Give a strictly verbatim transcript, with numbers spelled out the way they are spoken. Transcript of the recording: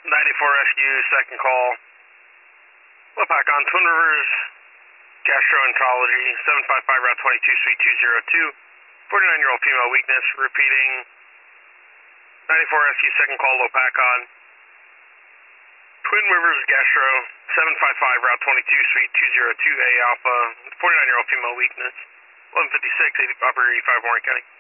ninety-four Rescue, second call. Lopac on Twin Rivers, Gastroenterology, seven five five Route twenty-two, Suite two oh two. forty-nine-year-old female weakness, repeating. ninety-four Rescue, second call, Lopac on Twin Rivers Gastro, seven five five Route twenty-two, Suite two oh two, A Alpha, forty-nine-year-old female weakness, eleven fifty-six, operator eighty-five, Warren County.